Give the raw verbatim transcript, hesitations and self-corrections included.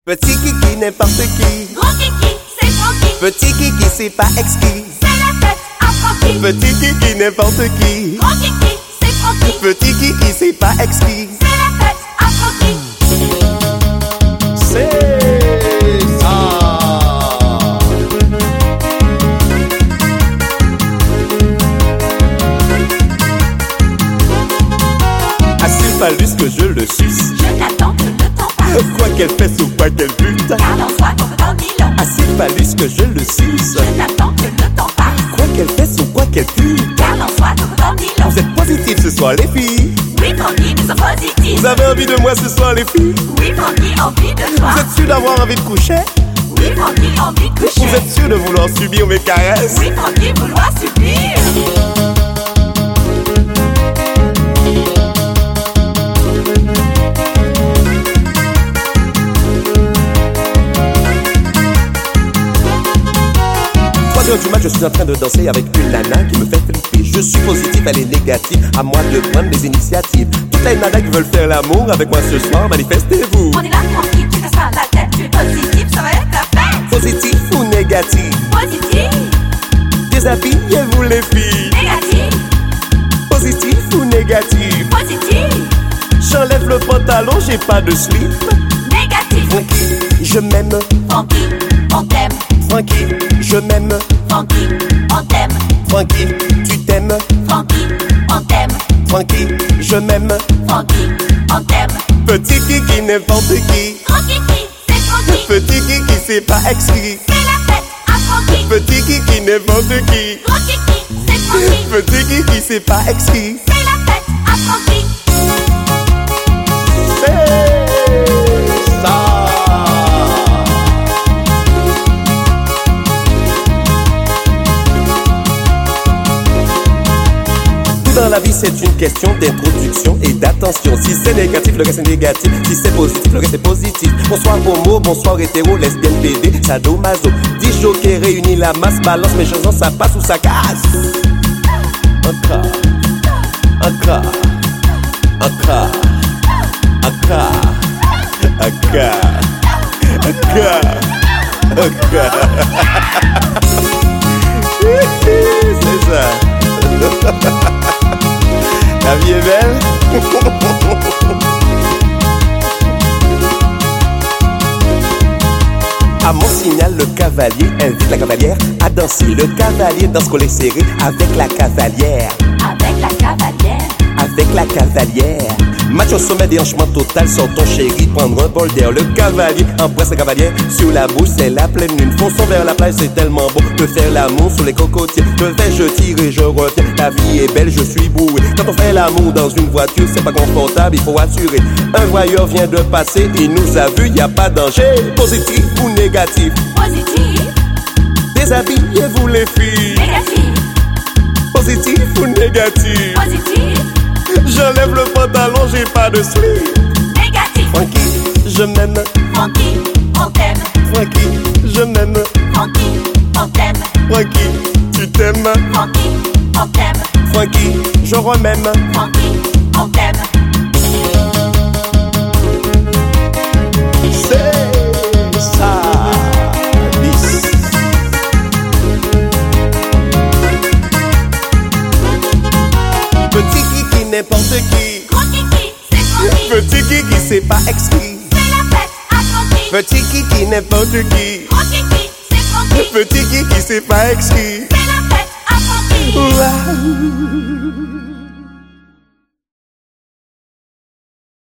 Petit kiki, n'importe qui. Gros kiki, c'est tranquille. Petit kiki, c'est pas exquis. C'est la fête, affranchie. Petit kiki, n'importe qui. Gros kiki, c'est tranquille. Petit kiki, c'est pas exquis. C'est la fête, affranchie. C'est ça. A-t-il fallu que je le suce? Je t'attends que le temps passe. Quoi qu'elle fesse ou quoi qu'elle bute? Car l'on soit comme dans Milan. A-t-il fallu que je le suce? Je t'attends que le temps passe. Quoi qu'elle fesse ou quoi qu'elle pute? Car l'on soit comme dans Milan. Vous êtes positifs ce soir les filles? Oui, Francky, nous sommes positifs. Vous avez envie de moi ce soir les filles? Oui, Francky, envie de toi. Vous êtes sûr d'avoir envie de coucher? Oui, Francky, envie de coucher. Vous êtes sûr de vouloir subir mes caresses? Oui, Francky, vouloir subir. trois heures du mat, je suis en train de danser avec une nana qui me fait flipper. Je suis positif, elle est négative, à moi de prendre les initiatives. Toutes les nanas qui veulent faire l'amour avec moi ce soir, manifestez-vous. On est là tranquille, tu casses pas la tête. Tu es positif, ça va être la fête. Positif ou négatif? Positif, Déshabillez-vous les filles. négatif, Positif ou négatif? positif, J'enlève le pantalon, j'ai pas de slip. négatif. Frankie, je m'aime. Francky, on t'aime. Frankie, je m'aime. Francky, on t'aime. Frankie, tu t'aimes. Francky, on t'aime. Frankie, je m'aime. Francky, on t'aime. Petit kiki, n'importe qui. Gros kiki, c'est tranquille. Petit kiki, c'est pas exquis. C'est la fête, affranchie. Petit kiki, n'importe qui. Gros kiki, c'est tranquille. Petit kiki, c'est pas exquis. C'est la fête, affranchie. C'est ça. Tout dans la vie, c'est une question d'introduction et d'attention. Si c'est négatif, le reste est négatif. Si c'est positif, le reste est positif. Bonsoir homo, bonsoir hétéro, lesbienne, B D, sadomaso. dix jokers réunis, la masse balance, mes chansons, ça passe ou ça casse. Encore, encore, encore, encore, encore, encore, encore. C'est ça. La vie est belle. À mon signal, le cavalier invite la cavalière à danser. Le cavalier danse collet serré avec la cavalière. Avec la cavalière. Avec la cavalière. Match au sommet des hanchements total, sort ton chéri, prendre un bol d'air. Le cavalier embrasse la cavalière sur la bouche, c'est la pleine lune. Fonçons vers la plage, c'est tellement beau de faire l'amour sur les cocotiers. Je vais, je tire et je reviens. La vie est belle, je suis bourré. Quand on fait l'amour dans une voiture, c'est pas confortable, il faut assurer. Un voyeur vient de passer, il nous a vu, y a pas de danger. Positif ou négatif? Positif, Déshabillez-vous les filles. négatif, Positif ou négatif? positif, J'enlève le pantalon, j'ai pas de slip. négatif. Frankie, je m'aime. Francky, on t'aime. Frankie, je m'aime. Francky, on t'aime. Frankie, tu t'aimes. Francky, on t'aime. Frankie, je rem'aime. Francky, on t'aime. C'est ça. Bis. Petit kiki, n'importe qui. Gros kiki, c'est tranquille. Petit kiki, c'est pas exquis. C'est la fête, affranchie. Petit kiki, n'importe qui. Gros kiki, c'est tranquille. Petit kiki, c'est pas exquis. C'est la fête, affranchie. Waouh.